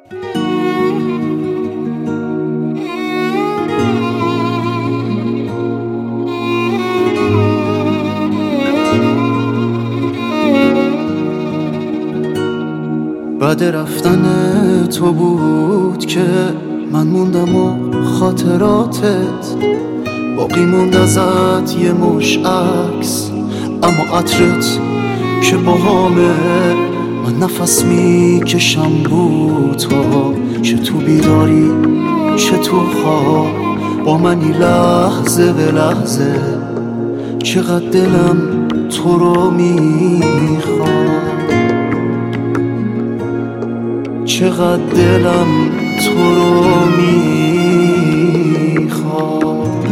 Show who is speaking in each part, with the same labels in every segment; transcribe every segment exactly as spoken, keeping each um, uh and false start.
Speaker 1: بعد رفتن تو بود که من موندم و خاطراتت باقی موند ازت یه مش عکس، اما عطرت که باهامه. من نفس میکشم بود تا چه تو بیداری چه تو خواب، با منی لحظه به لحظه. چقدر دلم تو رو میخواد، چقدر دلم تو رو میخواد.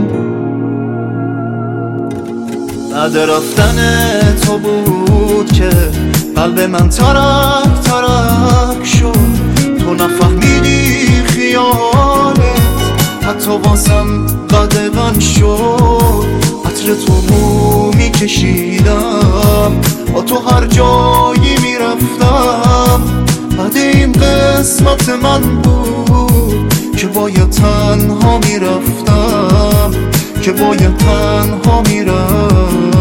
Speaker 1: بعد رفتن تو بود که قلب من ترک ترک شد. تو نفهمیدی خیالت حتی واسم قدغن شد. عطر تو مو میکشیدم، با تو هر جایی میرفتم. بعد این قسمت من بود که باید تنها میرفتم، که باید تنها میرفتم.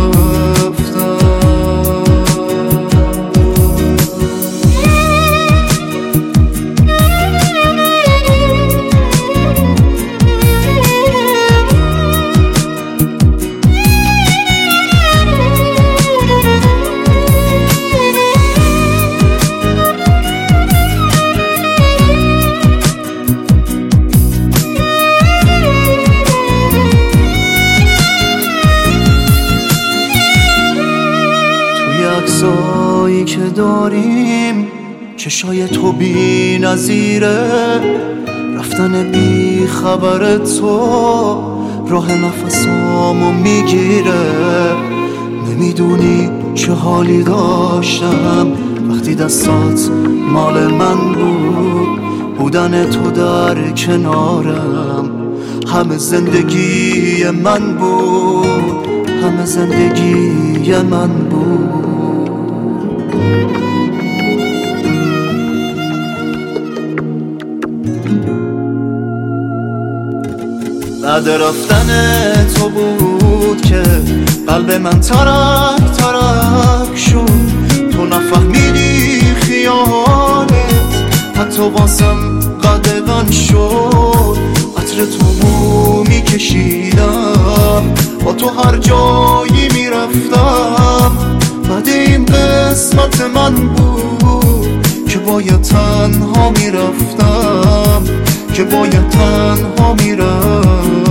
Speaker 1: عکسایی که داریم چشای تو بی نظیره. رفتن بی خبر تو راه نفسامو میگیره. نمیدونی چه حالی داشتم وقتی دستات مال من بود. بودن تو در کنارم همه زندگی من بود، همه زندگی من بود. بعد رفتن تو بود که قلب من ترک ترک شد. تو نفهمیدی خیالت حتی واسم قدغن شد. عطر تو مو میکشیدم، با تو هر جایی میرفتم. بعد این قسمت من بود که باید تنها میرفتم، که باید تنها میرفتم.